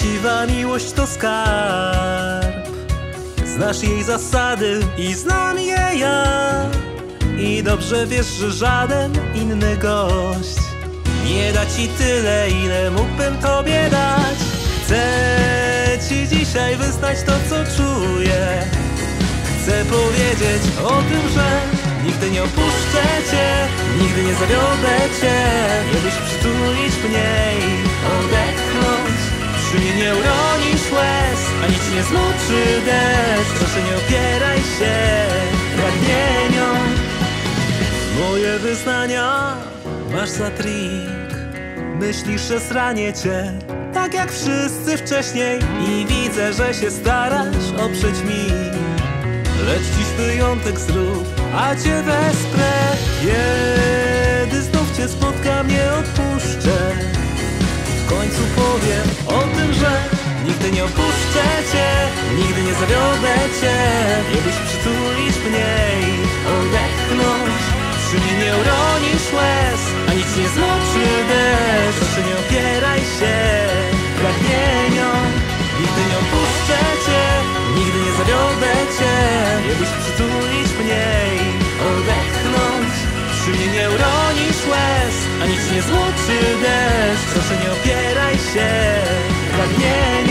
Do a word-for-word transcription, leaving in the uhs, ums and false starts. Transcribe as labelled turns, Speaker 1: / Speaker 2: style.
Speaker 1: Prawdziwa miłość to skarb. Znasz jej zasady i znam je ja. I dobrze wiesz, że żaden inny gość nie da ci tyle, ile mógłbym tobie dać. Chcę ci dzisiaj wyznać to, co czuję. Chcę powiedzieć o tym, że nigdy nie opuszczę cię, nigdy nie zawiodę cię. Kiedyś przytulić mnie i odetchnąć. Przy mnie nie uronisz łez, a nic nie zmoczy deszcz. Proszę, nie opieraj się pragnieniom. Moje wyznania masz za trik. Myślisz, że zranię cię tak jak wszyscy wcześniej. I widzę, że się starasz oprzeć mi. Lecz dziś wyjątek zrób, a cię wesprę. Kiedy znów cię spotkam, nie odpuszczę. W końcu powiem o tym, że nigdy nie opuszczę cię, nigdy nie zawiodę cię. Kiedyś przytulisz mnie i odetchnąć. Przy mnie nie uronisz łez, a nic nie zmoczy deszcz. Proszę, nie opieraj się pragnieniom. Nigdy nie opuszczę cię, nigdy nie zawiodę cię. Kiedyś przytulisz mnie i odetchnąć. Przy mnie nie uronisz łez, a nic nie zmoczy deszcz. Proszę, nie opieraj się pragnieniom.